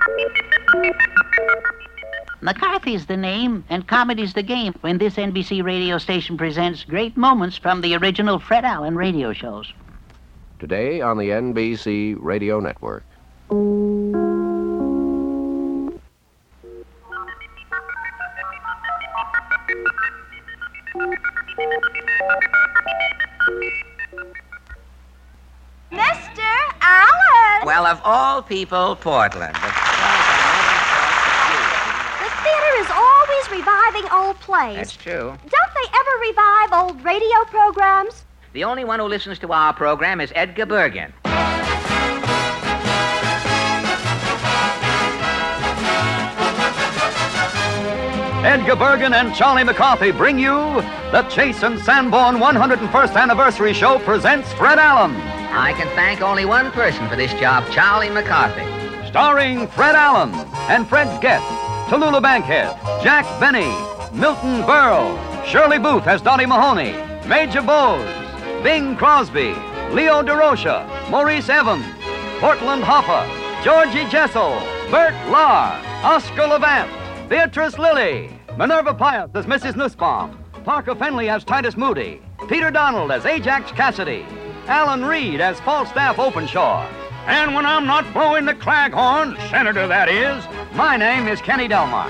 McCarthy's the name, and comedy's the game when this NBC radio station presents great moments from the original Fred Allen radio shows. Today on the NBC Radio Network. Mr. Allen! Well, of all people, Portland. The theater is always reviving old plays. That's true. Don't they ever revive old radio programs? The only one who listens to our program is Edgar Bergen. Edgar Bergen and Charlie McCarthy bring you the Chase and Sanborn 101st Anniversary Show presents Fred Allen. I can thank only one person for this job, Charlie McCarthy. Starring Fred Allen and Fred's guests, Tallulah Bankhead, Jack Benny, Milton Berle, Shirley Booth as Dottie Mahoney, Major Bowes, Bing Crosby, Leo DeRocha, Maurice Evans, Portland Hoffa, Georgie Jessel, Bert Lahr, Oscar Levant, Beatrice Lilly, Minerva Pius as Mrs. Nussbaum, Parker Fenley as Titus Moody, Peter Donald as Ajax Cassidy, Alan Reed as Falstaff Openshaw. And when I'm not blowing the claghorn, Senator that is, my name is Kenny Delmar.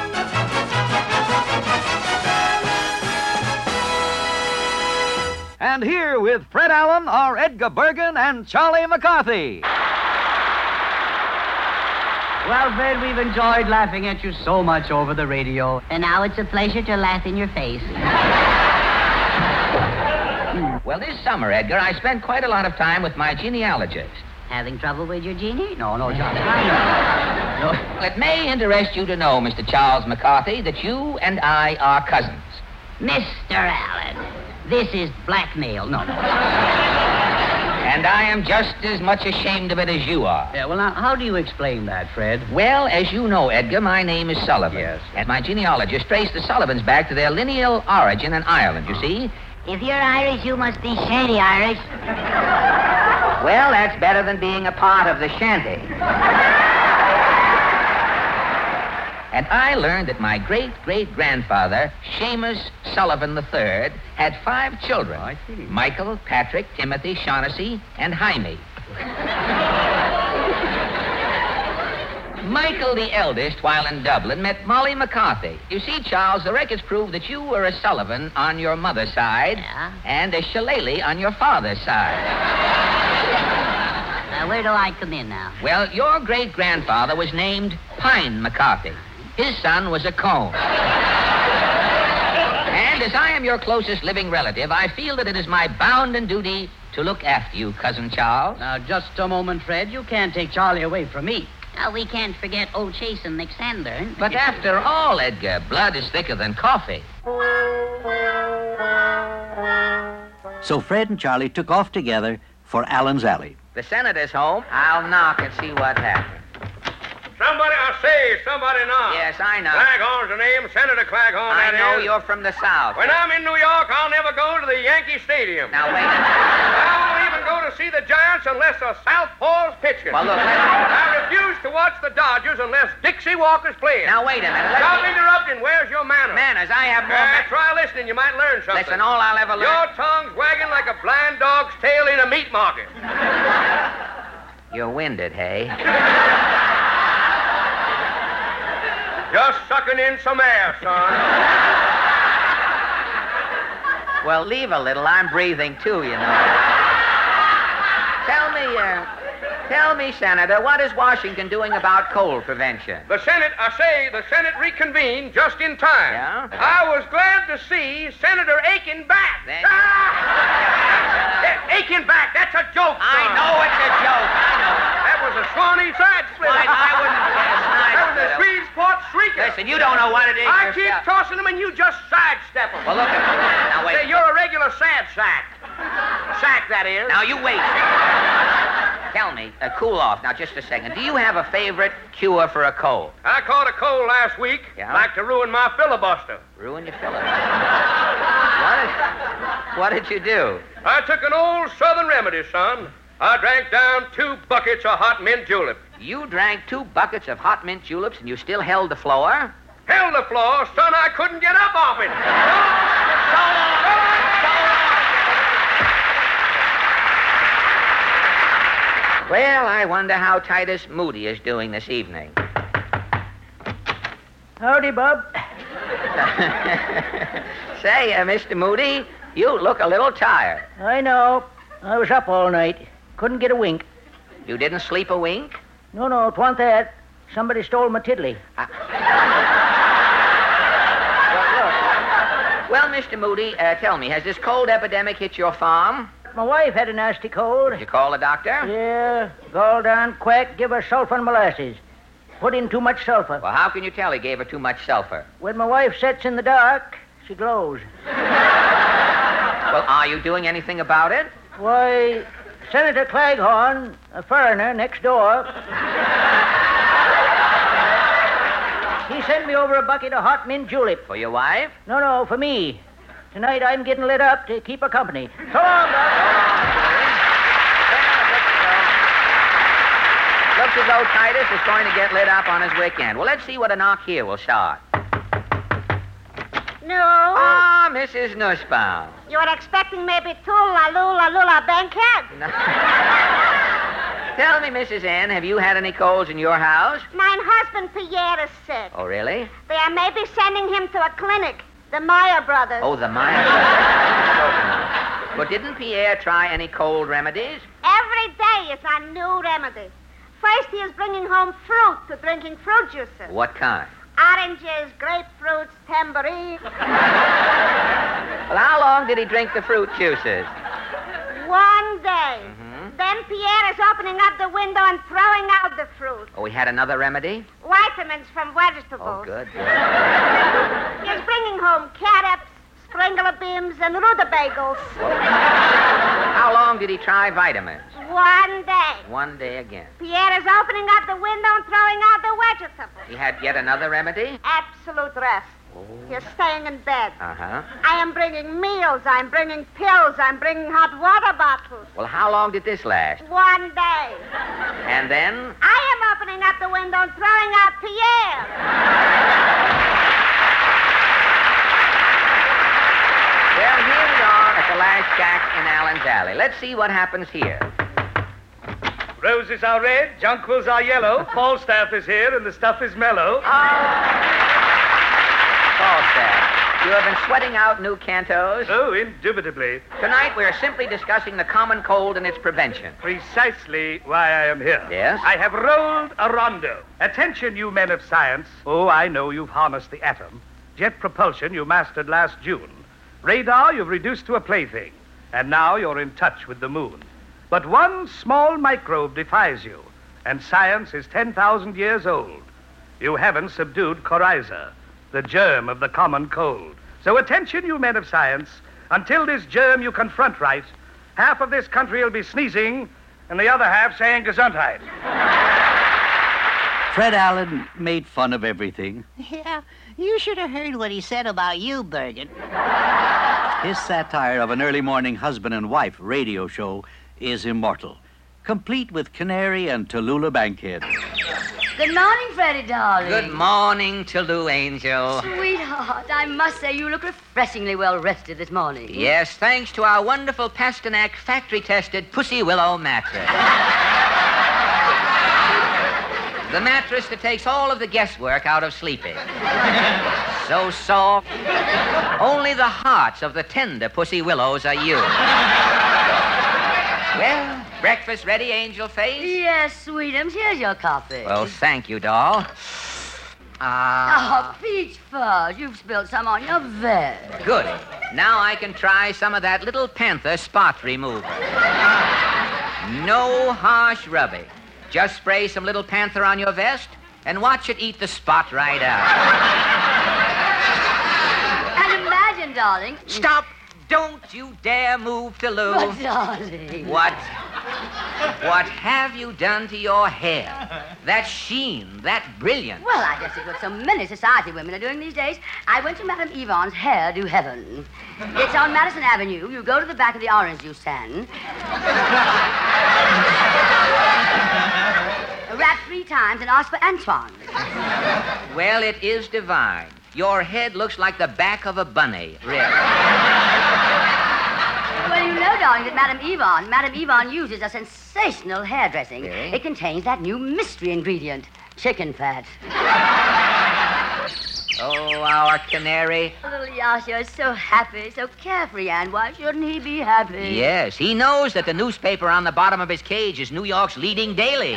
And here with Fred Allen are Edgar Bergen and Charlie McCarthy. Well, Fred, we've enjoyed laughing at you so much over the radio. And now it's a pleasure to laugh in your face. Well, this summer, Edgar, I spent quite a lot of time with my genealogist. Having trouble with your genie? No, Charlie. No. It may interest you to know, Mr. Charles McCarthy, that you and I are cousins. Mr. Allen, this is blackmail. No. And I am just as much ashamed of it as you are. Yeah, well, now, how do you explain that, Fred? Well, as you know, Edgar, my name is Sullivan. Yes. And my genealogist traced the Sullivans back to their lineal origin in Ireland, you see. If you're Irish, you must be shady Irish. Well, that's better than being a part of the shanty. And I learned that my great-great-grandfather, Seamus Sullivan III, had 5 children. I see. Michael, Patrick, Timothy, Shaughnessy, and Jaime. Michael, the eldest, while in Dublin, met Molly McCarthy. You see, Charles, the records prove that you were a Sullivan on your mother's side and a Shillelagh on your father's side. Where do I come in now? Well, your great-grandfather was named Pine McCarthy. His son was a cone. And as I am your closest living relative, I feel that it is my bounden duty to look after you, Cousin Charles. Now, just a moment, Fred. You can't take Charlie away from me. Now, we can't forget old Chase and Alexander. But after all, Edgar, blood is thicker than coffee. So Fred and Charlie took off together for Allen's Alley. The senator's home. I'll knock and see what happens. Somebody knock. Yes, I know. Claghorn's the name, Senator Claghorn, I that know is. you're from the South. When I'm in New York, I'll never go to the Yankee Stadium. Now, wait a minute. I won't even go to see the Giants unless the Southpaw's pitching. Well, look, I refuse to watch the Dodgers unless Dixie Walker's playing. Now, wait a minute. Stop interrupting. Where's your manners? Manners, I have more... Try listening. You might learn something. Listen, all I'll ever learn... Your tongue's wagging like a blind dog's tail in a meat market. You're winded, hey? Just sucking in some air, son. Well, leave a little. I'm breathing, too, you know. Tell me, Senator, what is Washington doing about cold prevention? The Senate reconvened just in time. Yeah? I was glad to see Senator Aiken back. Aiken back, that's a joke, son. I know it's a joke. I know. That was a Swanee side split. I wouldn't guess. That was a Shreveport shrieker. Listen, you don't know what it is I yourself. keep tossing them and you just sidestep them. Well, look at me. Now, wait. Say, you're a regular sad sack. Sack, that is. Now, you wait. Tell me, cool off. Now, just a second. Do you have a favorite cure for a cold? I caught a cold last week. Yeah? Like to ruin my filibuster. Ruin your filibuster? What did you do? I took an old Southern remedy, son. I drank down 2 buckets of hot mint julep. You drank 2 buckets of hot mint juleps and you still held the floor? Held the floor, son, I couldn't get up off it. Well, I wonder how Titus Moody is doing this evening. Howdy, Bob. Say, Mr. Moody, you look a little tired. I know. I was up all night. Couldn't get a wink. You didn't sleep a wink? No, 'twa'n't that. Somebody stole my tiddly. Well, Mr. Moody, tell me, has this cold epidemic hit your farm? My wife had a nasty cold. Did you call the doctor? Yeah. Gall down, quack, give her sulfur and molasses. Put in too much sulfur. Well, how can you tell he gave her too much sulfur? When my wife sits in the dark, she glows. Well, are you doing anything about it? Why, Senator Claghorn, a foreigner next door, he sent me over a bucket of hot mint julep. For your wife? No, for me. Tonight I'm getting lit up to keep her company. So long, Doc. Looks as though Titus is going to get lit up on his weekend. Well, let's see what a knock here will start. No. Ah, Mrs. Nussbaum. You were expecting maybe Lula Bankhead? No. Tell me, Mrs. N, have you had any colds in your house? Mine husband Pierre is sick. Oh, really? They are maybe sending him to a clinic. The Meyer brothers. Oh, the Meyer brothers. But didn't Pierre try any cold remedies? Every day is a new remedy. First, he is bringing home fruit to drinking fruit juices. What kind? Oranges, grapefruits, tambourine. Well, how long did he drink the fruit juices? 1 day. Then Pierre is opening up the window and throwing out the fruit. Oh, he had another remedy? Vitamins from vegetables. Oh, good. He is bringing home carrots, sprinkler beans, and rutabagas. How long did he try vitamins? 1 day. 1 day again. Pierre is opening up the window and throwing out the vegetables. He had yet another remedy? Absolute rest. He is staying in bed. Uh-huh. I am bringing meals. I'm bringing pills. I'm bringing hot water bottles. Well, how long did this last? 1 day. And then? I am opening up the window and throwing out Pierre. Well, here we are at the last shack in Allen's Alley. Let's see what happens here. Roses are red, jonquils are yellow, Falstaff is here, and the stuff is mellow. Falstaff, you have been sweating out new cantos. Oh, indubitably. Tonight we are simply discussing the common cold and its prevention. Precisely why I am here. Yes? I have rolled a rondo. Attention, you men of science. Oh, I know you've harnessed the atom. Jet propulsion you mastered last June. Radar you've reduced to a plaything. And now you're in touch with the moon. But one small microbe defies you, and science is 10,000 years old. You haven't subdued coryza, the germ of the common cold. So attention, you men of science. Until this germ you confront right, half of this country will be sneezing, and the other half saying Gesundheit. Fred Allen made fun of everything. Yeah, you should have heard what he said about you, Bergen. His satire of an early morning husband and wife radio show is immortal, complete with Canary and Tallulah Bankhead. Good morning, Freddie, darling. Good morning, Tallulah Angel. Sweetheart, I must say you look refreshingly well rested this morning. Yes, thanks to our wonderful Pasternak factory-tested Pussy Willow mattress. The mattress that takes all of the guesswork out of sleeping. So soft. Only the hearts of the tender Pussy Willows are you. Well, breakfast ready, Angel Face? Yes, sweetums. Here's your coffee. Well, thank you, doll. Oh, peach fuzz. You've spilled some on your vest. Good. Now I can try some of that Little Panther spot remover. No harsh rubbing. Just spray some Little Panther on your vest and watch it eat the spot right out. And imagine, darling... Stop! Don't you dare move, Tallulah. But, darling... What have you done to your hair? That sheen, that brilliance. Well, I guess it's what so many society women are doing these days. I went to Madame Yvonne's Hair Do Heaven. It's on Madison Avenue. You go to the back of the orange juice stand. Rat-free times and ask for Antoine. Well, it is divine. Your head looks like the back of a bunny, really. Well, you know, darling, that Madame Yvonne uses a sensational hairdressing. Really? It contains that new mystery ingredient, chicken fat. Oh, our canary. Little Yasha is so happy, so carefree, and why shouldn't he be happy? Yes, he knows that the newspaper on the bottom of his cage is New York's leading daily.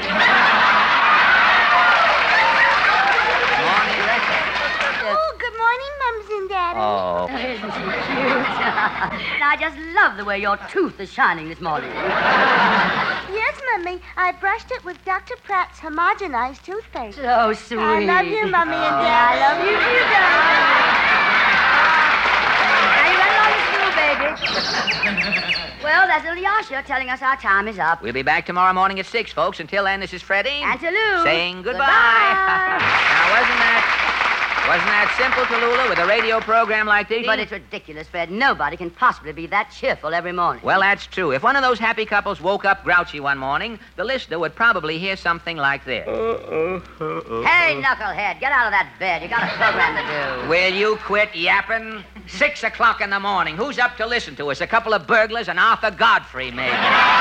Oh, good morning, Mums and Daddy. Oh. Isn't she cute? I just love the way your tooth is shining this morning. Yes, Mummy. I brushed it with Dr. Pratt's homogenized toothpaste. So sweet. I love you, Mummy and Daddy. I love you too, darling. Now you run along to school, baby. Well, that's little Yasha telling us our time is up. We'll be back tomorrow morning at 6, folks. Until then, this is Freddie. And Tallulah. Saying goodbye. Now, wasn't that simple, Tallulah, with a radio program like this? But it's ridiculous, Fred. Nobody can possibly be that cheerful every morning. Well, that's true. If one of those happy couples woke up grouchy one morning, the listener would probably hear something like this. Hey, knucklehead, get out of that bed. You got a program to do. Will you quit yapping? 6 o'clock in the morning. Who's up to listen to us? A couple of burglars and Arthur Godfrey, maybe.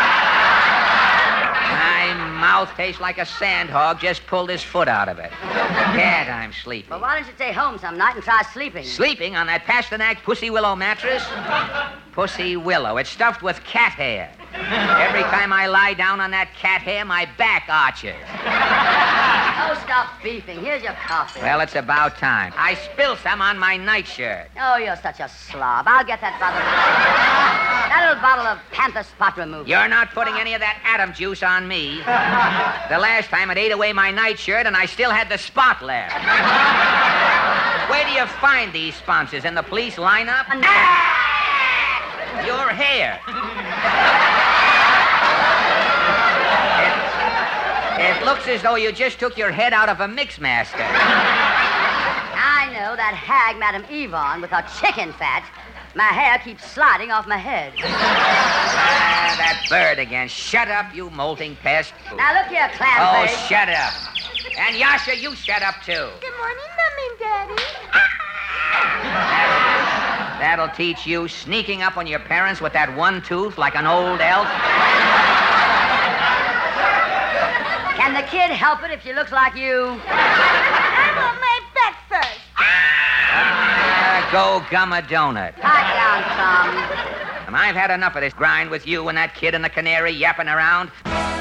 My mouth tastes like a sandhog just pulled his foot out of it. Dad, I'm sleepy. Well, why don't you stay home some night and try sleeping? Sleeping on that Pasternak Pussy Willow mattress? Pussy Willow. It's stuffed with cat hair. Every time I lie down on that cat hair, my back arches. Oh, stop beefing. Here's your coffee. Well, it's about time. I spilled some on my nightshirt. Oh, you're such a slob. I'll get that bottle. That little bottle of Panther Spot Remover. You're not putting any of that Adam juice on me. The last time it ate away my nightshirt and I still had the spot left. Where do you find these sponsors? In the police lineup? Your hair. It looks as though you just took your head out of a Mixmaster. I know that hag, Madame Yvonne, with her chicken fat. My hair keeps sliding off my head. That bird again. Shut up, you molting pest. Now, look here, clam Oh, face. shut up. And Yasha, you shut up, too. Good morning, Mummy and Daddy. That'll teach you, sneaking up on your parents with that one tooth like an old elf. Can the kid help it if she looks like you? I want my breakfast. Go gum a donut. Pipe down some. And I've had enough of this grind with you and that kid and the canary yapping around.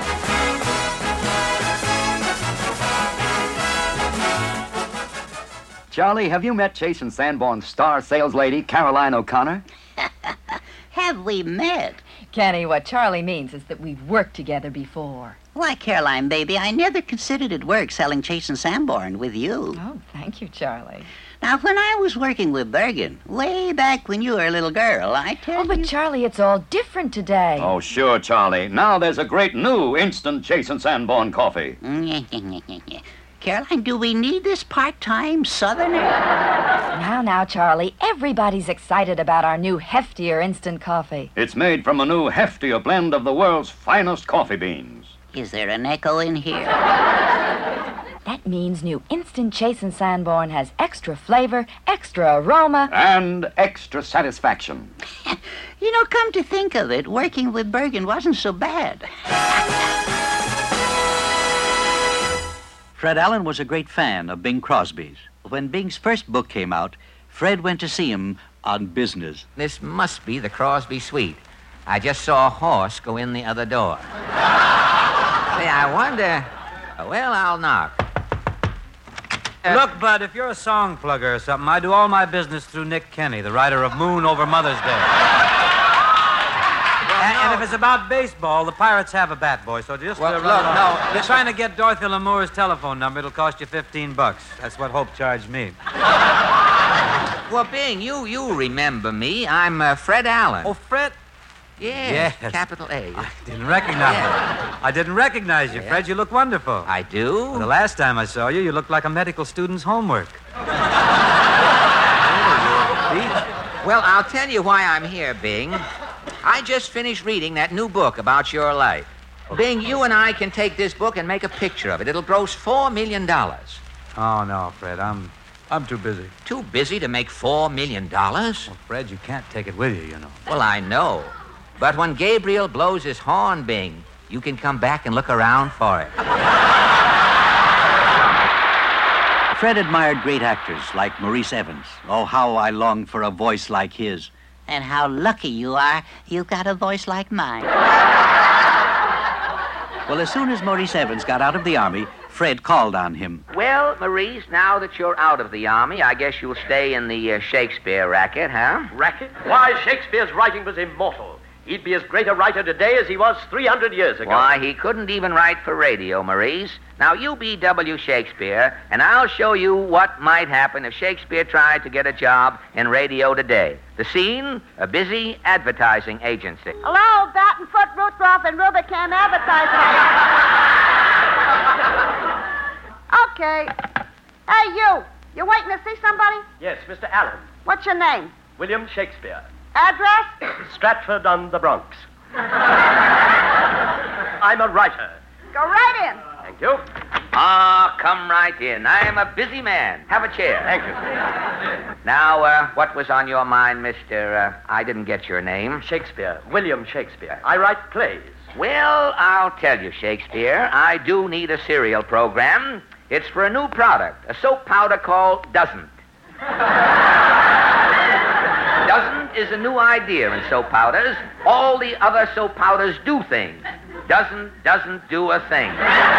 Charlie, have you met Chase and Sanborn's star sales lady, Caroline O'Connor? Have we met? Kenny, what Charlie means is that we've worked together before. Why, Caroline, baby, I never considered it work selling Chase and Sanborn with you. Oh, thank you, Charlie. Now, when I was working with Bergen, way back when you were a little girl, I tell you... Oh, but Charlie, it's all different today. Oh, sure, Charlie. Now there's a great new instant Chase and Sanborn coffee. Caroline, do we need this part-time Southerner? Now, Charlie, everybody's excited about our new heftier instant coffee. It's made from a new heftier blend of the world's finest coffee beans. Is there an echo in here? That means new instant Chase and Sanborn has extra flavor, extra aroma... and extra satisfaction. You know, come to think of it, working with Bergen wasn't so bad. Fred Allen was a great fan of Bing Crosby's. When Bing's first book came out, Fred went to see him on business. This must be the Crosby suite. I just saw a horse go in the other door. Say, I wonder... Well, I'll knock. Look, Bud, if you're a song plugger or something, I do all my business through Nick Kenny, the writer of Moon Over Mother's Day. And if it's about baseball, the Pirates have a bat, boy, so just... Well, run look, along. no, You're trying to get Dorothy Lamour's telephone number. It'll cost you $15. That's what Hope charged me. Well, Bing, you remember me. I'm Fred Allen. Oh, Fred? Yes, Yes. capital A. I didn't recognize you. I didn't recognize you, Fred. You look wonderful. I do? Well, the last time I saw you, you looked like a medical student's homework. Well, I'll tell you why I'm here, Bing. I just finished reading that new book about your life. Bing, you and I can take this book and make a picture of it. It'll gross $4 million. Oh, no, Fred. I'm too busy. Too busy to make $4 million? Well, Fred, you can't take it with you, you know. Well, I know. But when Gabriel blows his horn, Bing, you can come back and look around for it. Fred admired great actors like Maurice Evans. Oh, how I longed for a voice like his. And how lucky you are you've got a voice like mine. Well, as soon as Maurice Evans got out of the Army, Fred called on him. Well, Maurice, now that you're out of the Army, I guess you'll stay in the Shakespeare racket, huh? Racket? Why, Shakespeare's writing was immortal. He'd be as great a writer today as he was 300 years ago. Why, he couldn't even write for radio, Maurice. Now, you be W. Shakespeare, and I'll show you what might happen if Shakespeare tried to get a job in radio today. The scene, a busy advertising agency. Hello, Baton Foot, Rudolph, and Rubicam Advertising. Okay. Hey, you. You waiting to see somebody? Yes, Mr. Allen. What's your name? William Shakespeare. Address? Stratford on the Bronx. I'm a writer. Go right in. Thank you. Ah, come right in. I am a busy man. Have a chair. Thank you. Now, what was on your mind, Mr. I didn't get your name. Shakespeare. William Shakespeare. I write plays. Well, I'll tell you, Shakespeare, I do need a serial program. It's for a new product, a soap powder called Doesn't. Doesn't is a new idea in soap powders. All the other soap powders do things. Doesn't do a thing.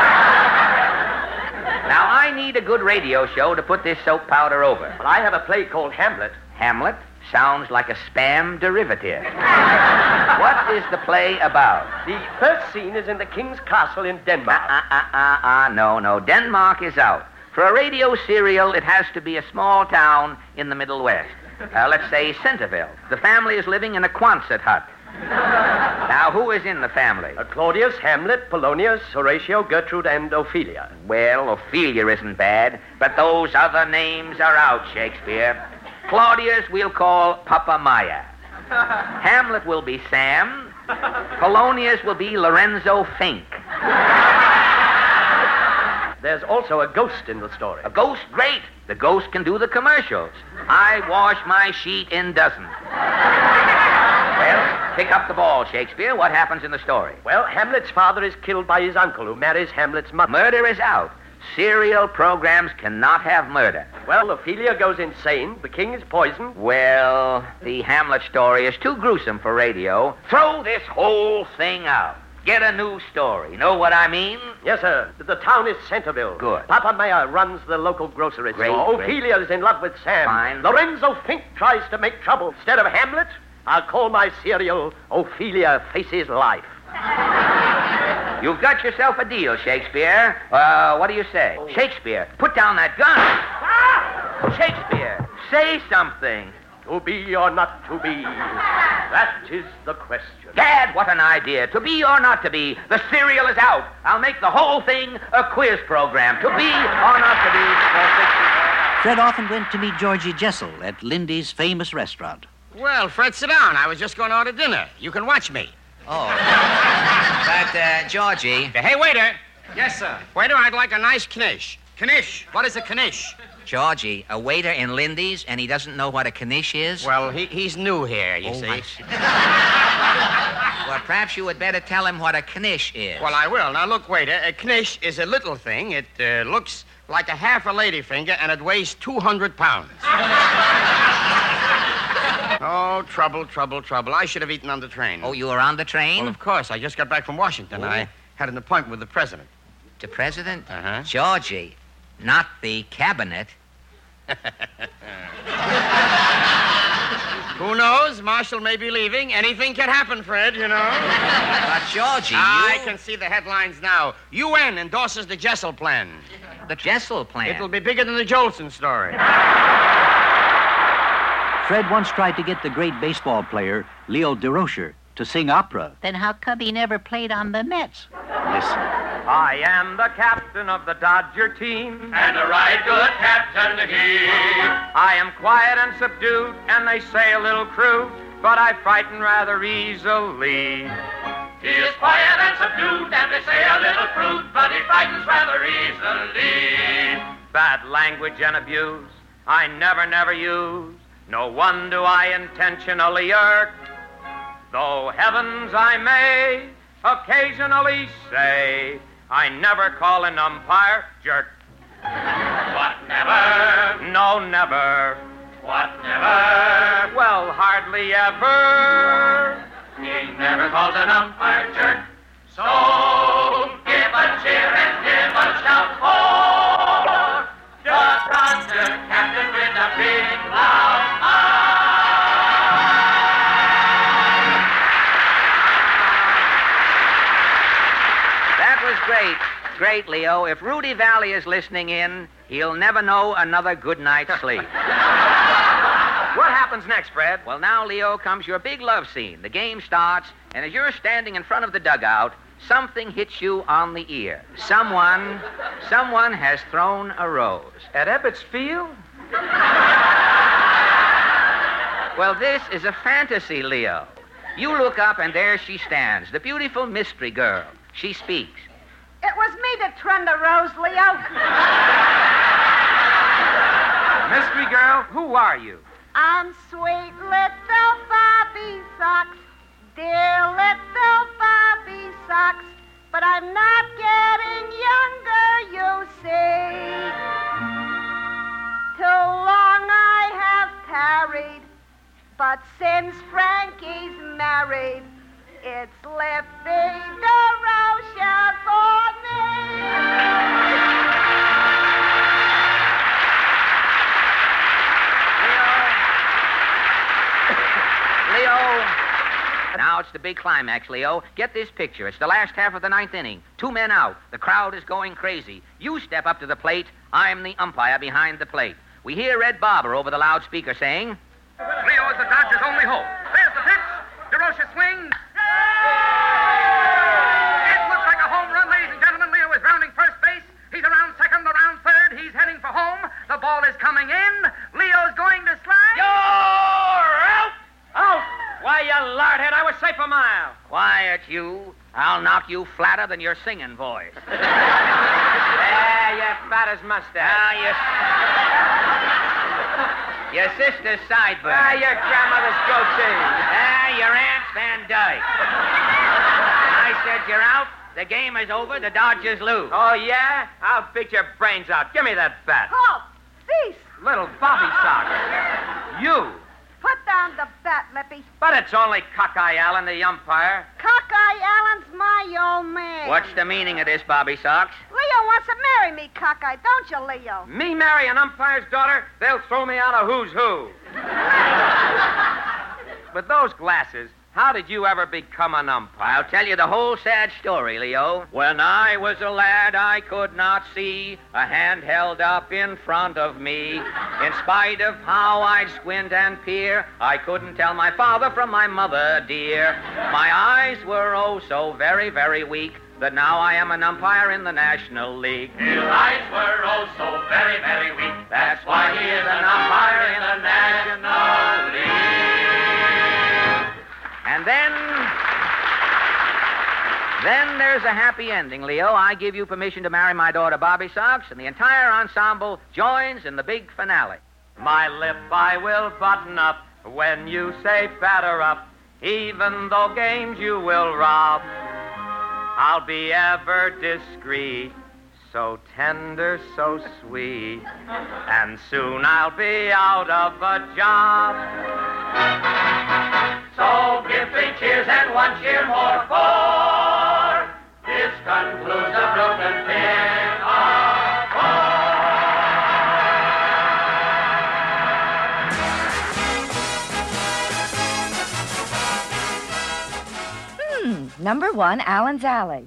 Now, I need a good radio show to put this soap powder over. Well, I have a play called Hamlet. Hamlet sounds like a spam derivative. What is the play about? The first scene is in the king's castle in Denmark. No. Denmark is out. For a radio serial, it has to be a small town in the Middle West. Let's say Centerville. The family is living in a Quonset hut. Now, who is in the family? Claudius, Hamlet, Polonius, Horatio, Gertrude, and Ophelia. Well, Ophelia isn't bad, but those other names are out, Shakespeare. Claudius we'll call Papa Maya. Hamlet will be Sam. Polonius will be Lorenzo Fink. There's also a ghost in the story. A ghost? Great. The ghost can do the commercials. I wash my sheet in dozens. Well, pick up the ball, Shakespeare. What happens in the story? Well, Hamlet's father is killed by his uncle, who marries Hamlet's mother. Murder is out. Serial programs cannot have murder. Well, Ophelia goes insane. The king is poisoned. Well, the Hamlet story is too gruesome for radio. Throw this whole thing out. Get a new story. Know what I mean? Yes, sir. The town is Centerville. Good. Papa Maya runs the local grocery store. Ophelia is in love with Sam. Fine. Lorenzo Fink tries to make trouble. Instead of Hamlet, I'll call my serial Ophelia Faces Life. You've got yourself a deal, Shakespeare. What do you say? Shakespeare, put down that gun. Shakespeare, say something. To be or not to be? That is the question. Dad, what an idea. To be or not to be? The serial is out. I'll make the whole thing a quiz program. To be or not to be? Fred often went to meet Georgie Jessel at Lindy's famous restaurant. Well, Fred, sit down. I was just going out to dinner. You can watch me. Oh. But, Georgie... Hey, waiter. Yes, sir. Waiter, I'd like a nice knish. Knish. What is a knish? Georgie, a waiter in Lindy's, and he doesn't know what a knish is? Well, he's new here, you see. Well, perhaps you would better tell him what a knish is. Well, I will. Now, look, waiter, a knish is a little thing. It looks like a half a ladyfinger, and it weighs 200 pounds. Oh, trouble. I should have eaten on the train. Oh, you were on the train? Well, of course. I just got back from Washington. I had an appointment with the president. The president? Uh-huh. Georgie, not the cabinet. Who knows? Marshall may be leaving. Anything can happen, Fred, you know. But, Georgie, I can see the headlines now. UN endorses the Jessel plan. The Jessel plan? It'll be bigger than the Jolson story. Fred once tried to get the great baseball player, Leo DeRocher, to sing opera. Then how come he never played on the Mets? Listen. I am the captain of the Dodger team, and a right good captain he. I am quiet and subdued, and they say a little crude, but I frighten rather easily. He is quiet and subdued, and they say a little crude, but he frightens rather easily. Bad language and abuse I never use. No one do I intentionally irk, though heavens I may occasionally say, I never call an umpire jerk. What, never? No, never. What, never? Well, hardly ever. He never calls an umpire jerk. So give a cheer and give a shout for the Dodger captain with a big loud mouth. That was great. Great, Leo. If Rudy Valley is listening in, he'll never know another good night's sleep. What happens next, Fred? Well, now, Leo, comes your big love scene. The game starts, and as you're standing in front of the dugout, something hits you on the ear. Someone has thrown a rose. At Ebbets Field? Well, this is a fantasy, Leo. You look up, and there she stands, the beautiful mystery girl. She speaks. It was me that trund the rose, Leo. Mystery girl, who are you? I'm sweet little Bobby Socks, dear little Bobby Socks, but I'm not getting younger, you see. Too long I have tarried, but since Frankie's married, it's lifting the Rocha for me. Leo, now it's the big climax, Leo. Get this picture. It's the last half of the ninth inning. 2 men out. The crowd is going crazy. You step up to the plate. I'm the umpire behind the plate. We hear Red Barber over the loudspeaker saying, Leo is the Dodgers' only hope. There's the pitch. DeRocha swings. It looks like a home run, ladies and gentlemen. Leo is rounding first base. He's around second, around third. He's heading for home. The ball is coming in. Leo's going to slide. You're out! Out! Why, you lardhead, I was safe a mile. Quiet, you. I'll knock you flatter than your singing voice. Yeah, you fat as mustache. Your sister's sideburn. Your grandmother's goatee. Your aunt's Van Dyke. I said you're out. The game is over. The Dodgers lose. Oh, yeah? I'll beat your brains out. Give me that bat. Halt! Cease! Little Bobby Sock. You. Put down the bat, Lippy. But it's only Cockeye Allen, the umpire. Cockeye Allen's my old man. What's the meaning of this, Bobby Sox? Leo wants to marry me, Cockeye, don't you, Leo? Me marry an umpire's daughter? They'll throw me out of who's who. With those glasses, how did you ever become an umpire? I'll tell you the whole sad story, Leo. When I was a lad, I could not see a hand held up in front of me. In spite of how I'd squint and peer, I couldn't tell my father from my mother, dear. My eyes were oh so very, very weak, that now I am an umpire in the National League. His eyes were oh so very, very weak. That's why he is an umpire in the National League. And then there's a happy ending, Leo. I give you permission to marry my daughter, Bobby Sox, and the entire ensemble joins in the big finale. My lip I will button up when you say batter up, even though games you will rob. I'll be ever discreet, so tender, so sweet, and soon I'll be out of a job. So give 3 cheers and 1 cheer more for this concludes the Brooklyn Number 1, Allen's Alley.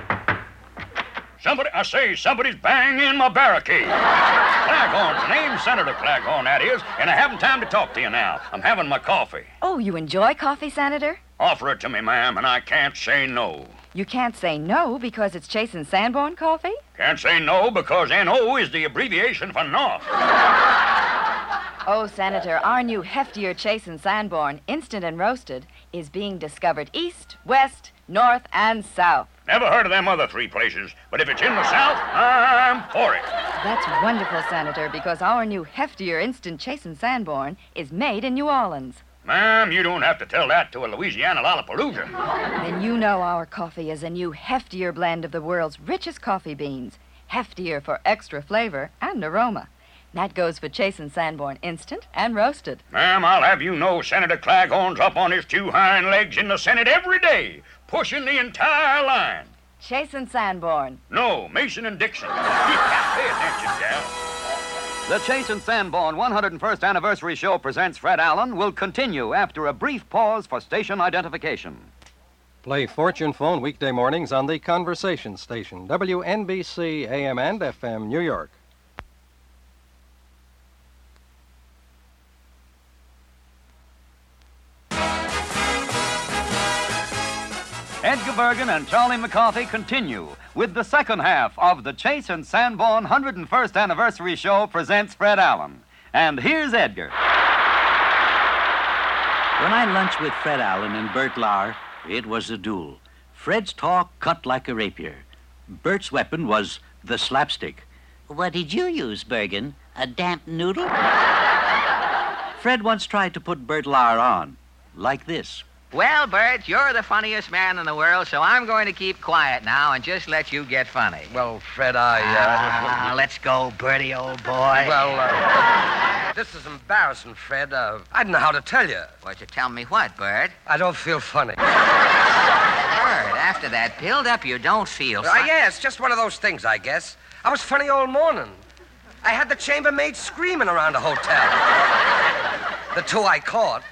Somebody's banging my barricade. Claghorn's name, Senator Claghorn, that is, and I haven't time to talk to you now. I'm having my coffee. Oh, you enjoy coffee, Senator? Offer it to me, ma'am, and I can't say no. You can't say no because it's Chase and Sanborn coffee? Can't say no because N.O. is the abbreviation for North. Oh, Senator, our new heftier Chase and Sanborn, instant and roasted, is being discovered east, west, north and south. Never heard of them other three places, but if it's in the South, I'm for it. That's wonderful, Senator, because our new heftier Instant Chasin' Sanborn is made in New Orleans. Ma'am, you don't have to tell that to a Louisiana Lollapalooza. Then you know our coffee is a new heftier blend of the world's richest coffee beans. Heftier for extra flavor and aroma. That goes for Chasin' Sanborn Instant and Roasted. Ma'am, I'll have you know Senator Claghorn's up on his two hind legs in the Senate every day, pushing the entire line. Chasin' Sanborn. No, Mason and Dixon. Pay attention, gal. The Chasin' Sanborn 101st Anniversary Show presents Fred Allen will continue after a brief pause for station identification. Play Fortune Phone weekday mornings on the Conversation Station, WNBC AM and FM, New York. Edgar Bergen and Charlie McCarthy continue with the second half of the Chasin' Sanborn 101st Anniversary Show presents Fred Allen. And here's Edgar. When I lunched with Fred Allen and Bert Lahr, it was a duel. Fred's talk cut like a rapier. Bert's weapon was the slapstick. What did you use, Bergen? A damp noodle? Fred once tried to put Bert Lahr on, like this. Well, Bert, you're the funniest man in the world, so I'm going to keep quiet now and just let you get funny. Well, Fred, let's go, Bertie, old boy. Well, this is embarrassing, Fred. I don't know how to tell you. What, you tell me what, Bert? I don't feel funny. Bert, after that build-up, you don't feel funny. Yeah, it's just one of those things, I guess. I was funny all morning. I had the chambermaid screaming around the hotel. The two I caught.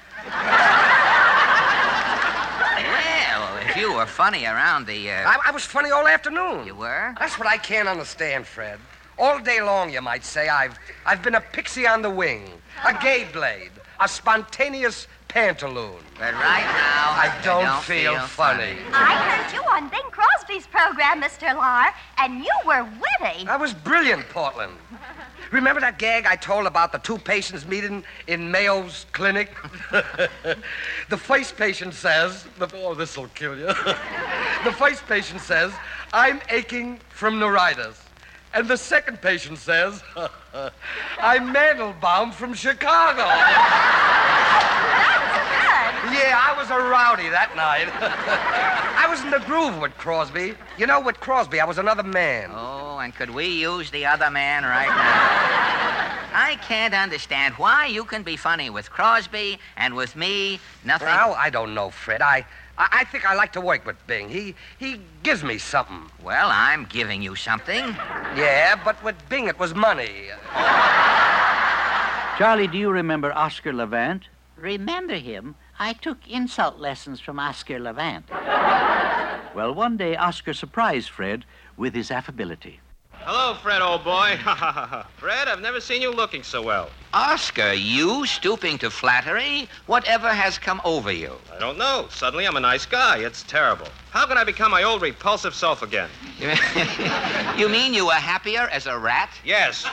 If you were funny around the, I was funny all afternoon. You were? That's what I can't understand, Fred. All day long, you might say, I've been a pixie on the wing, a gay blade, a spontaneous pantaloon. But right now, I don't feel funny. I heard you on Bing Crosby's program, Mr. Lahr, and you were witty. I was brilliant, Portland. Remember that gag I told about the two patients meeting in Mayo's clinic? The first patient says, oh, this'll kill you. The first patient says, I'm aching from neuritis. And the second patient says, I'm Mandelbaum from Chicago. Yeah, I was a rowdy that night. I was in the groove with Crosby. You know, with Crosby, I was another man. Oh, and could we use the other man right now? I can't understand why you can be funny with Crosby and with me, nothing. Well, I don't know, Fred. I think I like to work with Bing. He gives me something. Well, I'm giving you something. Yeah, but with Bing it was money. Charlie, do you remember Oscar Levant? Remember him? I took insult lessons from Oscar Levant. Well, one day Oscar surprised Fred with his affability. Hello, Fred, old boy. Fred, I've never seen you looking so well. Oscar, you stooping to flattery? Whatever has come over you? I don't know. Suddenly I'm a nice guy. It's terrible. How can I become my old repulsive self again? You mean you were happier as a rat? Yes.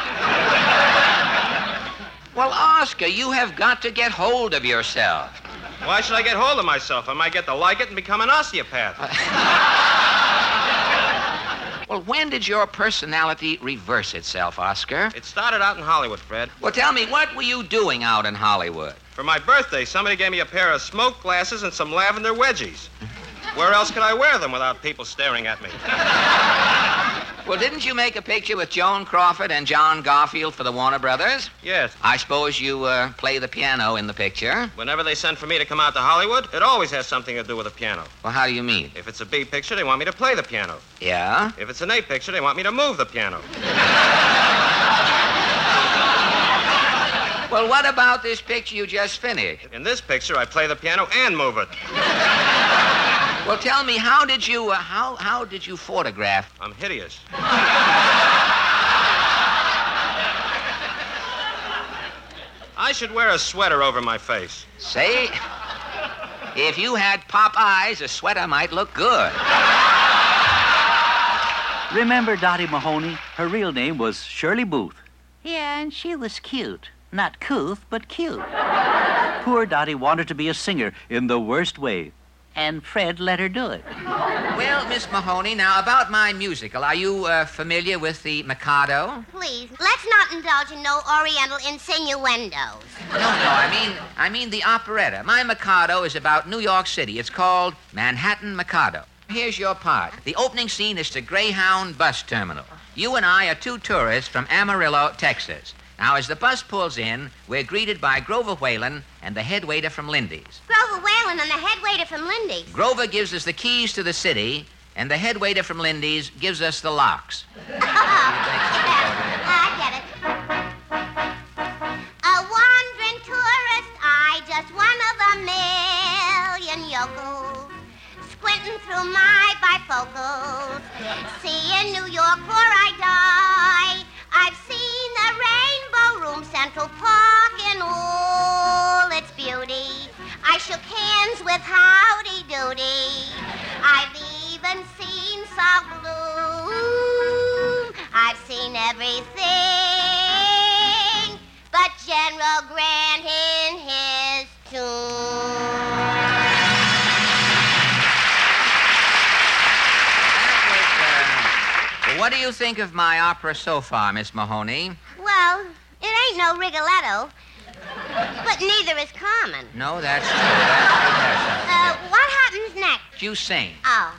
Well, Oscar, you have got to get hold of yourself. Why should I get hold of myself? I might get to like it and become an osteopath. Well, when did your personality reverse itself, Oscar? It started out in Hollywood, Fred. Well, tell me, what were you doing out in Hollywood? For my birthday, somebody gave me a pair of smoke glasses and some lavender wedgies. Where else could I wear them without people staring at me? Well, didn't you make a picture with Joan Crawford and John Garfield for the Warner Brothers? Yes. I suppose you play the piano in the picture? Whenever they send for me to come out to Hollywood, it always has something to do with a piano. Well, how do you mean? If it's a B picture, they want me to play the piano. Yeah? If it's an A picture, they want me to move the piano. Well, what about this picture you just finished? In this picture, I play the piano and move it. Well, tell me, how did you photograph? I'm hideous. I should wear a sweater over my face. Say, if you had pop eyes, a sweater might look good. Remember Dottie Mahoney? Her real name was Shirley Booth. Yeah, and she was cute. Not couth, but cute. Poor Dottie wanted to be a singer in the worst way. and Fred let her do it. Well, Miss Mahoney, now about my musical. Are you familiar with the Mikado? Please, let's not indulge in no oriental insinuendos. No, I mean the operetta. My Mikado is about New York City. It's called Manhattan Mikado. Here's your part. The opening scene is the Greyhound bus terminal. You and I are two tourists from Amarillo, Texas. Now, as the bus pulls in, we're greeted by Grover Whalen and the head waiter from Lindy's. Grover Whalen and the head waiter from Lindy's. Grover gives us the keys to the city, and the head waiter from Lindy's gives us the locks. I get it. A wandering tourist, just one of a million yokels, squinting through my bifocals, seeing New York before I die. I've seen the Rainbow Room, Central Park in all its beauty. I shook hands with Howdy Doody. I've even seen South Bloom. I've seen everything but General Grant in his tomb. What do you think of my opera so far, Miss Mahoney? Well, it ain't no Rigoletto, but neither is Carmen. No, that's true. What happens next? You sing. Oh.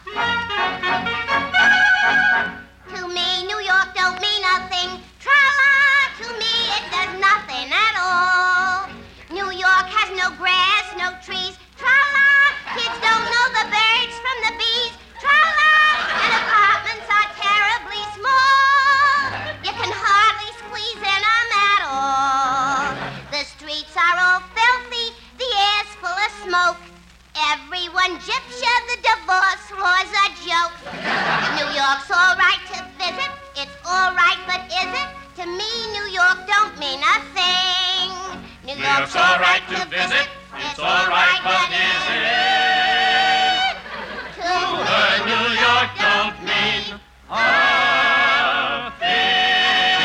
To me, New York don't mean nothing. Tra-la, to me it does nothing at all. New York has no grass, no trees. Tra-la, kids don't know the birds from the bees. Tra-la, and apartments are terribly small. You can hardly squeeze in them at all. The streets are all filthy, the air's full of smoke. Everyone gyps you, the divorce law's a joke. New York's all right to visit, it's all right, but is it? To me, New York don't mean a thing. New York's all right to visit, it's all right, but is it? To her, New York don't mean a thing.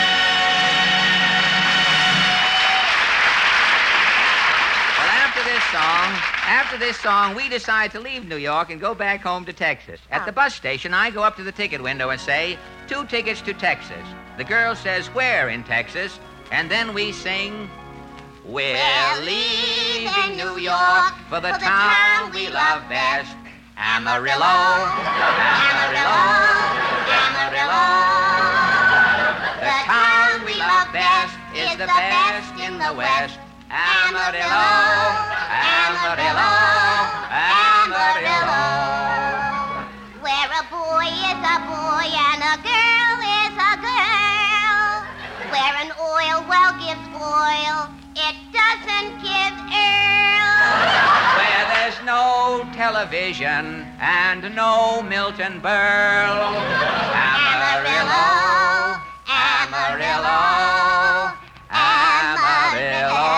Well, after this song, we decide to leave New York and go back home to Texas. At the bus station, I go up to the ticket window and say, 2 tickets to Texas. The girl says, where in Texas? And then we sing, we're leaving New York for the town we love best. Amarillo, Amarillo, Amarillo. The town we love best is the best in the West. Amarillo, Amarillo, Amarillo. Where a boy is a boy and a girl is a girl. Where an oil well gives oil, it doesn't give Earl. Where there's no television and no Milton Berle. Amarillo, Amarillo, Amarillo.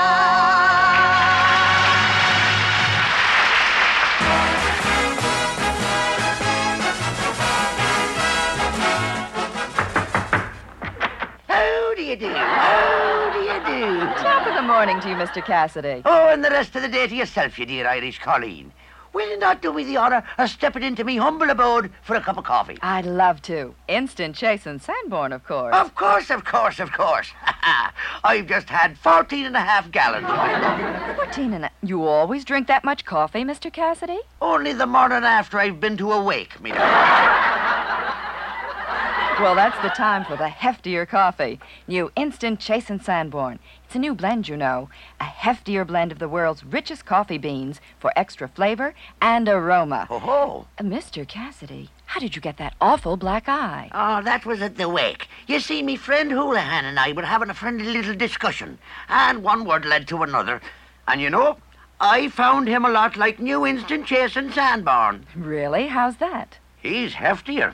How do you do? How do you do? Top of the morning to you, Mr. Cassidy. Oh, and the rest of the day to yourself, you dear Irish Colleen. Will you not do me the honour of stepping into me humble abode for a cup of coffee? I'd love to. Instant Chase and Sanborn, of course. Of course, of course, of course. I've just had 14.5 gallons. 14 and a... You always drink that much coffee, Mr. Cassidy? Only the morning after I've been to a wake, me darling. Well, that's the time for the heftier coffee. New Instant Chase and Sanborn. It's a new blend, you know. A heftier blend of the world's richest coffee beans for extra flavor and aroma. Oh-ho. Mr. Cassidy, how did you get that awful black eye? Oh, that was at the wake. You see, me friend Houlihan and I were having a friendly little discussion, and one word led to another. And you know, I found him a lot like New Instant Chase and Sanborn. Really? How's that? He's heftier.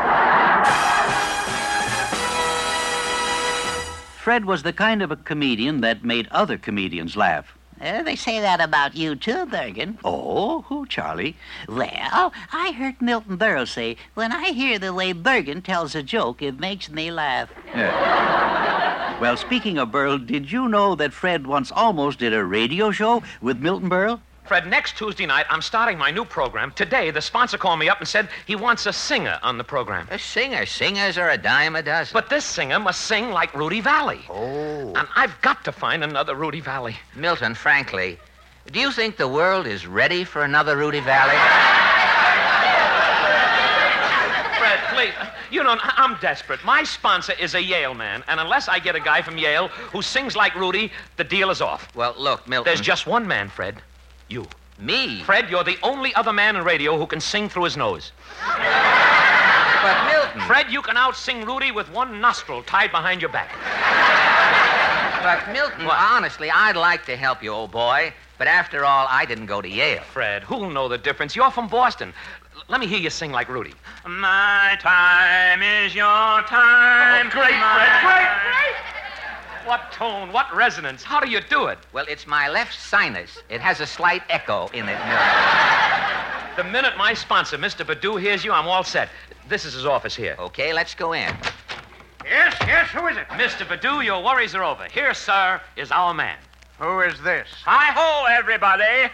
Fred was the kind of a comedian that made other comedians laugh. They say that about you, too, Bergen. Oh, who, Charlie? Well, I heard Milton Berle say, when I hear the way Bergen tells a joke, it makes me laugh. Yeah. Well, speaking of Berle, did you know that Fred once almost did a radio show with Milton Berle? Fred, next Tuesday night, I'm starting my new program. Today, the sponsor called me up and said he wants a singer on the program. A singer? Singers are a dime a dozen. But this singer must sing like Rudy Valley. Oh. And I've got to find another Rudy Valley. Milton, frankly, do you think the world is ready for another Rudy Valley? Fred, please. You know, I'm desperate. My sponsor is a Yale man, and unless I get a guy from Yale who sings like Rudy, the deal is off. Well, look, Milton. There's just one man, Fred. You. Me? Fred, you're the only other man in radio who can sing through his nose. But, Milton. Fred, you can out-sing Rudy with one nostril tied behind your back. But, Milton, honestly, I'd like to help you, old boy. But after all, I didn't go to Yale. Fred, who'll know the difference? You're from Boston. Let me hear you sing like Rudy. My time is your time. Oh, great, Fred, great. What tone, what resonance? How do you do it? Well, it's my left sinus. It has a slight echo in it, Milton. The minute my sponsor, Mr. Badu, hears you, I'm all set. This is his office here. Okay, let's go in. Yes, who is it? Mr. Badu, your worries are over. Here, sir, is our man. Who is this? Hi-ho, everybody.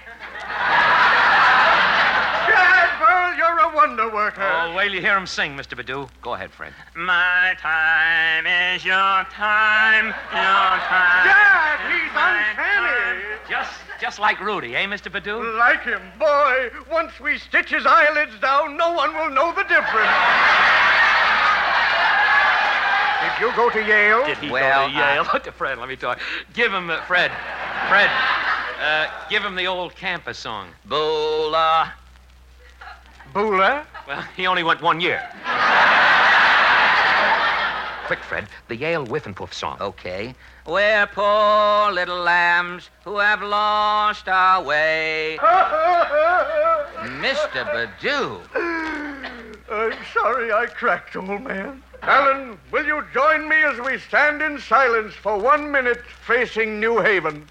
Chadwell, you're a wonder worker. Oh, wait till you hear him sing, Mr. Badu. Go ahead, Fred. My time is your time, your time. Dad, he's uncanny. Just like Rudy, eh, Mr. Badu? Like him, boy. Once we stitch his eyelids down, no one will know the difference. Did you go to Yale? Did he go to Yale? Fred, let me talk. Give him, Fred, give him the old campus song. Boola. Boola? Well, he only went 1 year. Quick, Fred, the Yale Whiff and Puff song. Okay. We're poor little lambs who have lost our way. Mr. Badu. I'm sorry I cracked, old man. Alan, will you join me as we stand in silence for 1 minute facing New Haven?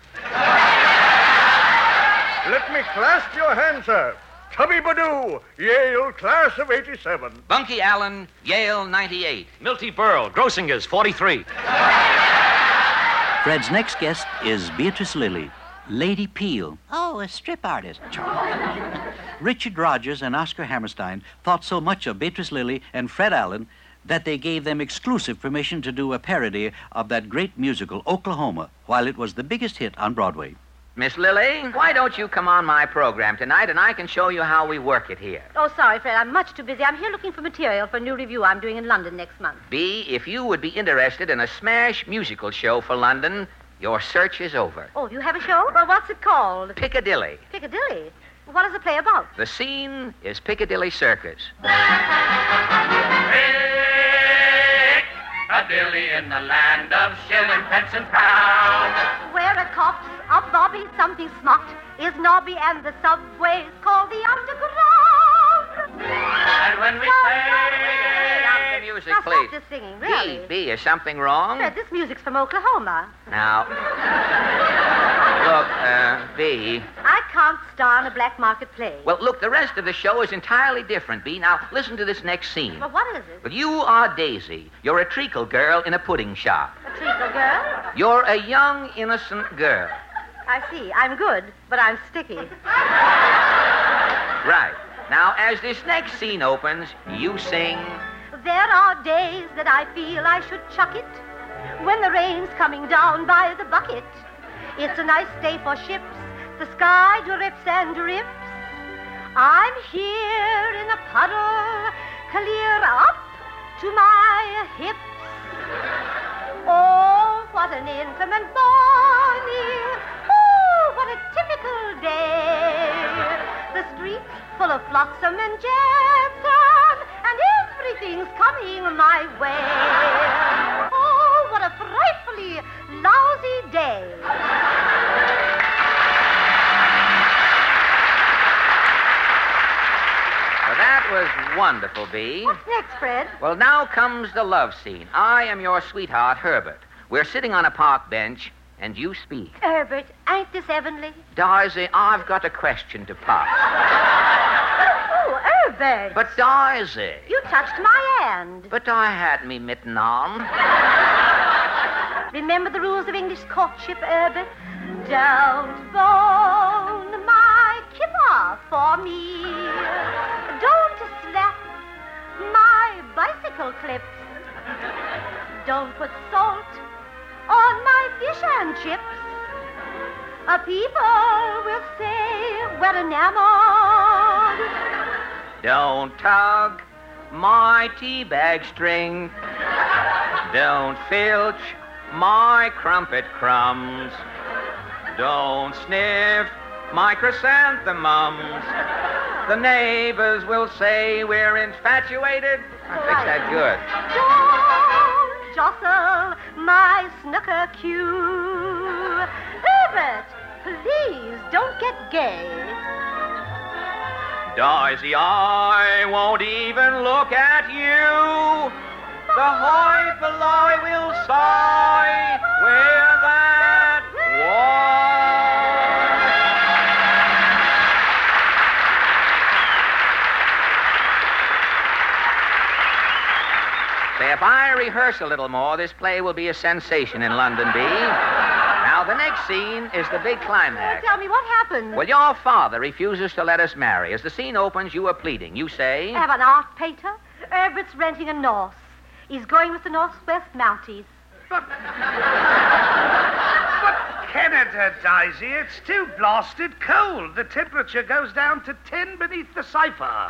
Let me clasp your hand, sir. Tubby Badu, Yale, class of 87. Bunky Allen, Yale, 98. Milty Burl, Grossinger's, 43. Fred's next guest is Beatrice Lillie, Lady Peel. Oh, a strip artist. Richard Rogers and Oscar Hammerstein thought so much of Beatrice Lillie and Fred Allen that they gave them exclusive permission to do a parody of that great musical, Oklahoma, while it was the biggest hit on Broadway. Miss Lillie, why don't you come on my program tonight and I can show you how we work it here? Oh, sorry, Fred. I'm much too busy. I'm here looking for material for a new review I'm doing in London next month. B, if you would be interested in a smash musical show for London, your search is over. Oh, you have a show? Well, what's it called? Piccadilly. Piccadilly? What does the play about? The scene is Piccadilly Circus. Piccadilly in the land of shilling, pence, and pounds. Where a cop's a bobby, something smart is nobby, and the subway's called the Underground. And when we say... Stop the music, now, please. Stop the singing, really. B, is something wrong? Fred, this music's from Oklahoma. Now, look, B. I can't star in a black market play. Well, look, the rest of the show is entirely different, B. Now, listen to this next scene. Well, what is it? Well, you are Daisy. You're a treacle girl in a pudding shop. A treacle girl? You're a young, innocent girl. I see. I'm good, but I'm sticky. Right. Now, as this next scene opens, you sing... There are days that I feel I should chuck it when the rain's coming down by the bucket. It's a nice day for ships. The sky drips and drips. I'm here in a puddle, clear up to my hips. Oh, what an inclement morning. Oh, what a typical day. The streets full of flotsam and jetsam, and everything's coming my way. Oh, what a frightfully lousy day. Well, that was wonderful, B. What's next, Fred? Well, now comes the love scene. I am your sweetheart, Herbert. We're sitting on a park bench, and you speak. Herbert, ain't this heavenly? Daisy, I've got a question to pop. Oh, Herbert. But, Daisy... You touched my hand. But I had me mitten on. Remember the rules of English courtship, Herbert? Don't bone my for me. Don't slap my bicycle clips. Don't put salt on my fish and chips. People will say we're enamored. Don't tug my tea bag string. Don't filch my crumpet crumbs. Don't sniff my chrysanthemums. The neighbors will say we're infatuated. I fixed that good. Don't jostle my snooker cue. Herbert, please don't get gay. Daisy, I won't even look at you. The hoi polloi will sigh where that was. Say, if I rehearse a little more, this play will be a sensation in London, B. Now, the next scene is the big climax. Tell me, what happened? Well, your father refuses to let us marry. As the scene opens, you are pleading. You say... I have an art painter. Herbert's renting a Norse. He's going with the Northwest Mounties. But Canada, Daisy, it's too blasted cold. The temperature goes down to 10 beneath the cipher.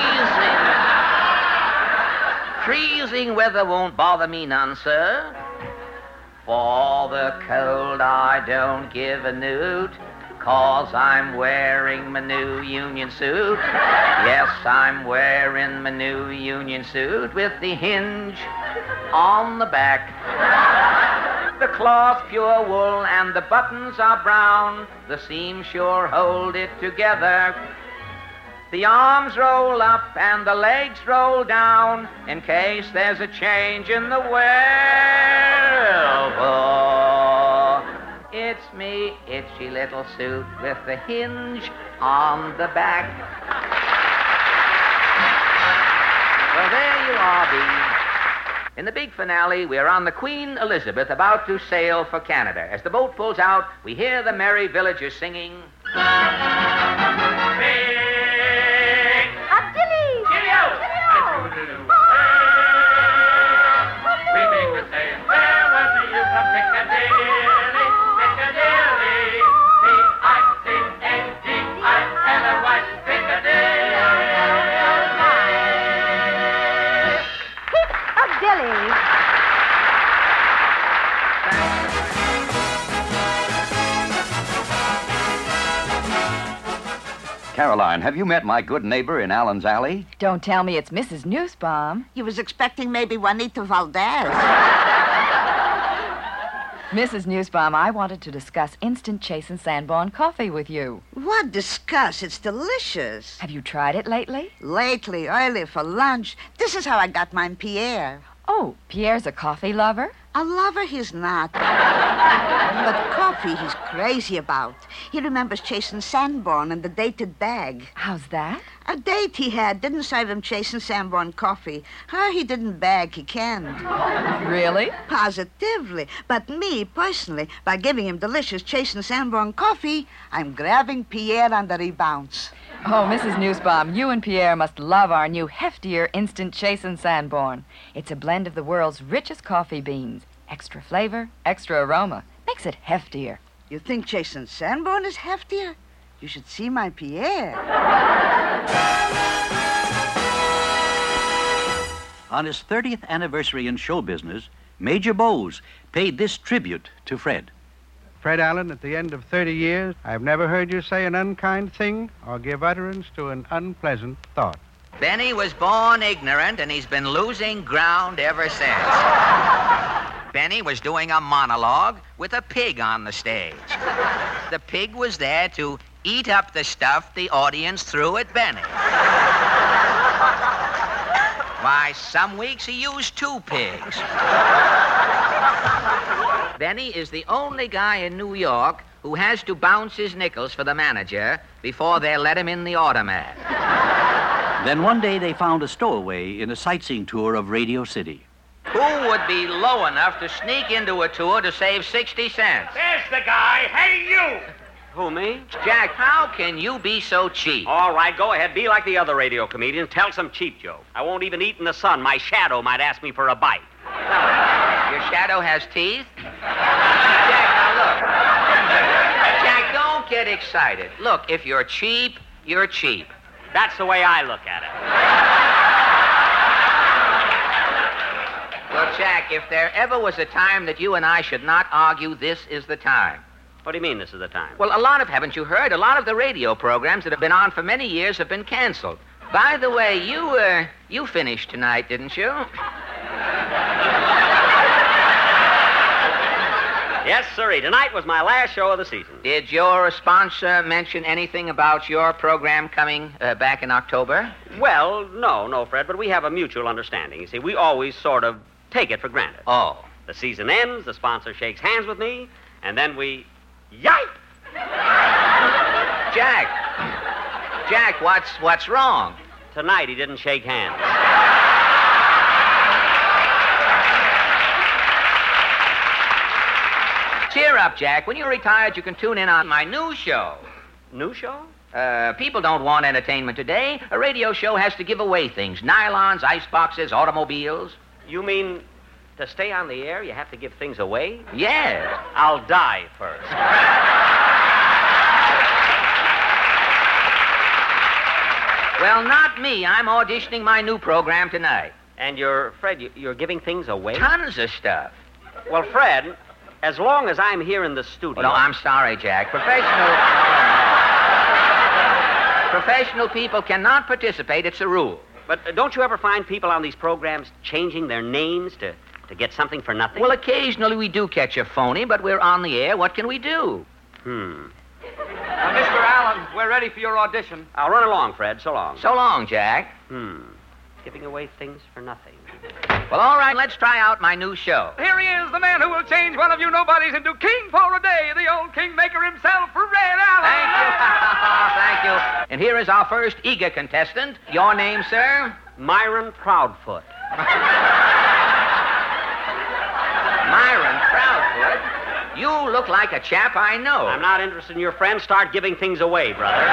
Freezing weather won't bother me none, sir. For the cold I don't give a newt, 'cause I'm wearing my new union suit. Yes, I'm wearing my new union suit with the hinge on the back. The cloth pure wool and the buttons are brown. The seams sure hold it together. The arms roll up and the legs roll down in case there's a change in the weather. It's me, itchy little suit with the hinge on the back. Well, there you are, Bee. In the big finale, we're on the Queen Elizabeth about to sail for Canada. As the boat pulls out, we hear the merry villagers singing... We make the same farewell to you from Piccadilly, Piccadilly, P-I-C-A-D-I-L-L-Y, Piccadilly. Caroline, have you met my good neighbor in Allen's Alley? Don't tell me it's Mrs. Nussbaum. You was expecting maybe Juanita Valdez. Mrs. Nussbaum, I wanted to discuss instant Chase and Sanborn coffee with you. What discuss? It's delicious. Have you tried it lately? Lately, early for lunch. This is how I got mine Pierre. Oh, Pierre's a coffee lover? A lover he's not. But coffee he's crazy about. He remembers chasing Sanborn and the dated bag. How's that? A date he had didn't serve him chasing Sanborn coffee. Her he didn't bag, he canned. Really? Positively. But me, personally, by giving him delicious chasing Sanborn coffee, I'm grabbing Pierre on the rebounds. Oh, Mrs. Nussbaum, you and Pierre must love our new heftier instant Chase and Sanborn. It's a blend of the world's richest coffee beans. Extra flavor, extra aroma. Makes it heftier. You think Chase and Sanborn is heftier? You should see my Pierre. On his 30th anniversary in show business, Major Bowes paid this tribute to Fred. Fred Allen, at the end of 30 years, I've never heard you say an unkind thing or give utterance to an unpleasant thought. Benny was born ignorant, and he's been losing ground ever since. Benny was doing a monologue with a pig on the stage. The pig was there to eat up the stuff the audience threw at Benny. Why, some weeks he used 2 pigs. Benny is the only guy in New York who has to bounce his nickels for the manager before they'll let him in the automat. Then one day they found a stowaway in a sightseeing tour of Radio City. Who would be low enough to sneak into a tour to save 60 cents? There's the guy. Hey, you! Who, me? Jack, how can you be so cheap? All right, go ahead. Be like the other radio comedians. Tell some cheap joke. I won't even eat in the sun. My shadow might ask me for a bite. Your shadow has teeth? Jack, now look. Jack, don't get excited. Look, if you're cheap, you're cheap. That's the way I look at it. Well, Jack, if there ever was a time that you and I should not argue, this is the time. What do you mean this is the time? Well, haven't you heard? A lot of the radio programs that have been on for many years have been canceled. By the way, you finished tonight, didn't you? Yes, sirree. Tonight was my last show of the season. Did your sponsor mention anything about your program coming back in October? Well, no, Fred, but we have a mutual understanding. You see, we always sort of take it for granted. Oh. The season ends, the sponsor shakes hands with me, and then we... Yipe! Jack, what's wrong? Tonight he didn't shake hands. Cheer up, Jack. When you're retired, you can tune in on my new show. New show? People don't want entertainment today. A radio show has to give away things. Nylons, iceboxes, automobiles. You mean to stay on the air, you have to give things away? Yeah. I'll die first. Well, not me. I'm auditioning my new program tonight. And Fred, you're giving things away? Tons of stuff. Well, Fred, as long as I'm here in the studio... Well, no, I'm sorry, Jack. Professional people cannot participate. It's a rule. But don't you ever find people on these programs changing their names to get something for nothing? Well, occasionally we do catch a phony, but we're on the air. What can we do? Mr. Allen, we're ready for your audition. I'll run along, Fred. So long. So long, Jack. Giving away things for nothing. Well, all right, let's try out my new show. Here he is, the man who will change one of you nobodies into king for a day, the old kingmaker himself, Red Allen. Thank you. Thank you. And here is our first eager contestant. Your name, sir? Myron Proudfoot. Myron Proudfoot? You look like a chap I know. I'm not interested in your friends. Start giving things away, brother.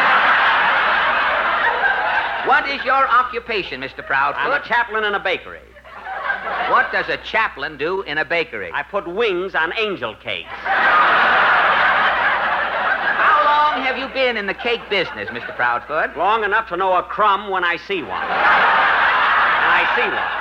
What is your occupation, Mr. Proudfoot? I'm a chaplain in a bakery. What does a chaplain do in a bakery? I put wings on angel cakes. How long have you been in the cake business, Mr. Proudfoot? Long enough to know a crumb when I see one. And I see one.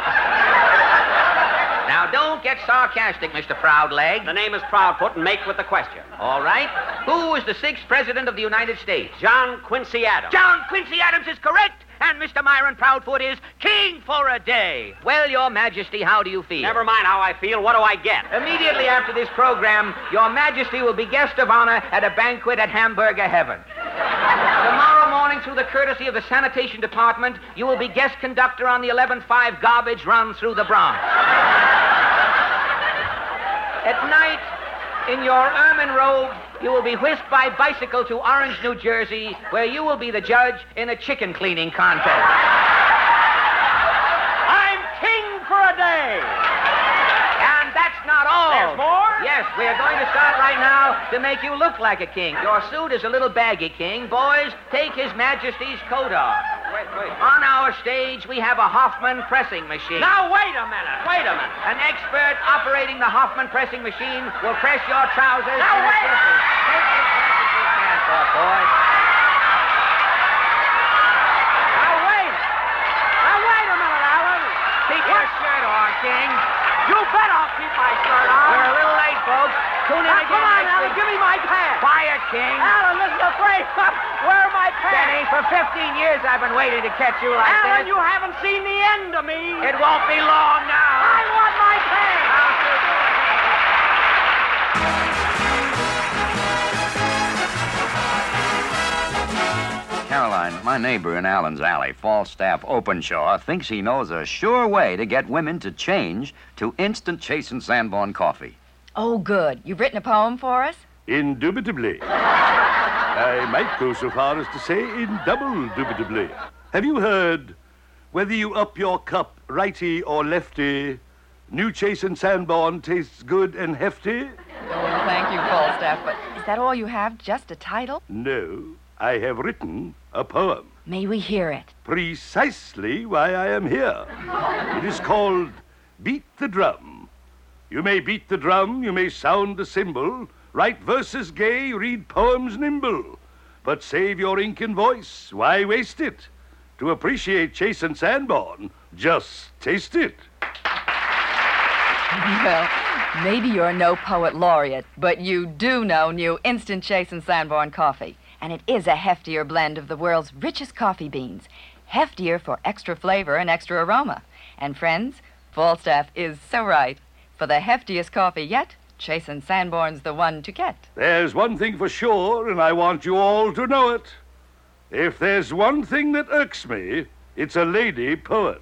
Now, don't get sarcastic, Mr. Proudleg. The name is Proudfoot, and make with the question. All right. Who was the 6th President of the United States? John Quincy Adams. John Quincy Adams is correct, and Mr. Myron Proudfoot is king for a day. Well, Your Majesty, how do you feel? Never mind how I feel. What do I get? Immediately after this program, Your Majesty will be guest of honor at a banquet at Hamburger Heaven. Tomorrow morning, through the courtesy of the Sanitation Department, you will be guest conductor on the 11.5 garbage run through the Bronx. At night, in your ermine robe, you will be whisked by bicycle to Orange, New Jersey, where you will be the judge in a chicken cleaning contest. I'm king for a day! And that's not all. There's more? Yes, we are going to start right now to make you look like a king. Your suit is a little baggy, King. Boys, take His Majesty's coat off. Wait. On our stage, we have a Hoffman pressing machine. Now, wait a minute. An expert operating the Hoffman pressing machine will press your trousers. Now, wait! Take His Majesty's pants off, boys. Now, wait a minute, Alan. Keep your shirt on, King. You bet I'll keep my shirt on. We're a little late, folks. Tune in again. Come on, Alan, give me my pants. Quiet, King. Alan, this is a break. Where are my pants? Benny, for 15 years I've been waiting to catch you like Alan, this. you haven't seen the end of me. It won't be long now. I want my pants. Caroline, my neighbor in Allen's Alley, Falstaff Openshaw, thinks he knows a sure way to get women to change to instant Chase and Sanborn coffee. Oh, good. You've written a poem for us? Indubitably. I might go so far as to say indouble-dubitably. Have you heard, whether you up your cup righty or lefty, new Chase and Sanborn tastes good and hefty? Oh, thank you, Falstaff. But is that all you have? Just a title? No, I have written a poem. May we hear it? Precisely why I am here. It is called Beat the Drum. You may beat the drum, you may sound the cymbal, write verses gay, read poems nimble. But save your ink and voice, why waste it? To appreciate Chase and Sanborn, just taste it. Well, maybe you're no poet laureate, but you do know new Instant Chase and Sanborn coffee. And it is a heftier blend of the world's richest coffee beans. Heftier for extra flavor and extra aroma. And friends, Falstaff is so right. For the heftiest coffee yet, Chase and Sanborn's the one to get. There's one thing for sure, and I want you all to know it. If there's one thing that irks me, it's a lady poet.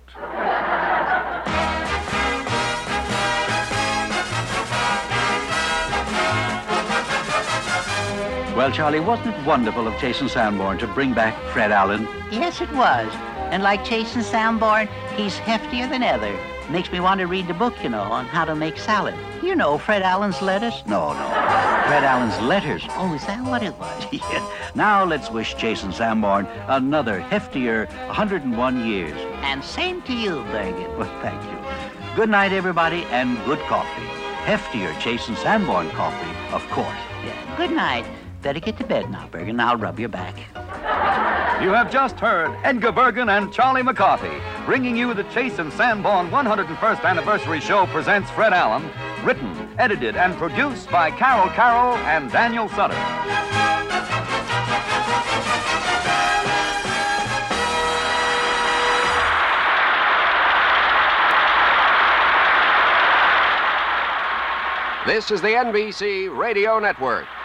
Well, Charlie, wasn't it wonderful of Chase and Sanborn to bring back Fred Allen? Yes, it was. And like Chase and Sanborn, he's heftier than ever. Makes me want to read the book, on how to make salad. You know, Fred Allen's lettuce? No. Fred Allen's letters. Oh, is that what it was? Yeah. Now let's wish Chase and Sanborn another heftier 101 years. And same to you, Bergen. Well, thank you. Good night, everybody, and good coffee. Heftier Chase and Sanborn coffee, of course. Yeah, good night. Better get to bed now, Bergen. I'll rub your back. You have just heard Edgar Bergen and Charlie McCarthy bringing you the Chase and Sanborn 101st Anniversary Show presents Fred Allen, written, edited, and produced by Carol Carroll and Daniel Sutter. This is the NBC Radio Network.